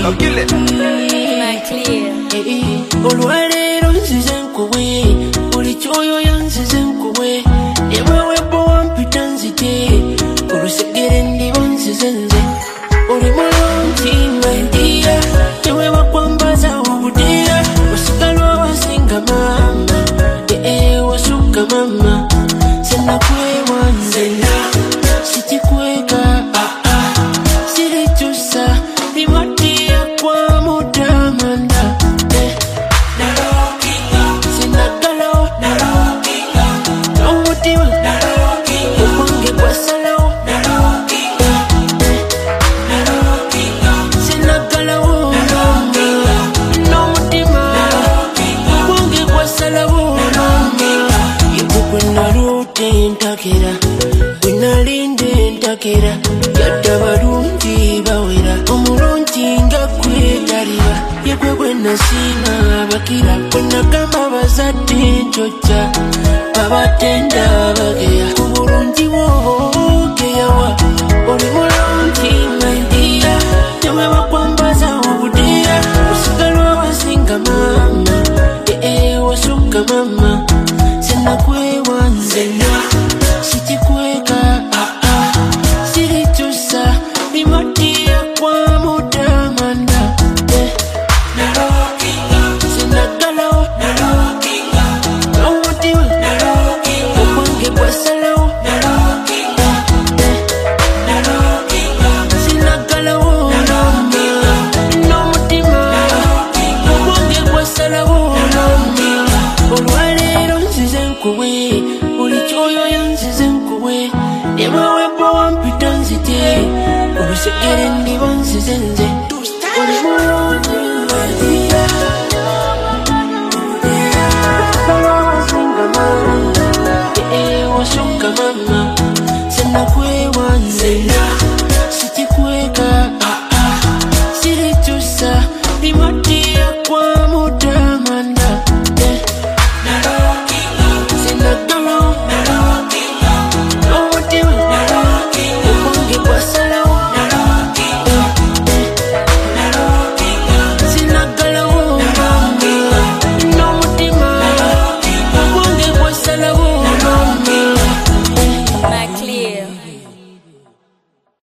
I'll kill it. Olwalero nzize nkuwe buli kyoyo yanzize nkuwe yemwewebo wampita nzite olusegere ndiba nzize nze oli mulungi mwendiya tewewa kwambaza obudeya osigala wasinga mama wasuka mama senakwewa nzena sikikweka sirikyusa limatiya kwa mutamanda Ntakera yadda balungi bawera omulungi nga kwetaliba yegwe gwe nasiima abakira bwe nagamba bazadde njojja babatenda bageya ku bulungi bwogeyawa oli mulungi mwendiya tewewa kwambaza obudeya osigala wasinga mama wasuka mama senakwewa nzena sikikweka Limatiya kwa mutamanda sinagalawo n'omutima okwange gwasalawo sinagalawo n'omutima okwange gwasalawo olwaleero nzize nkuwe buli kyoyo yanzize nkuwe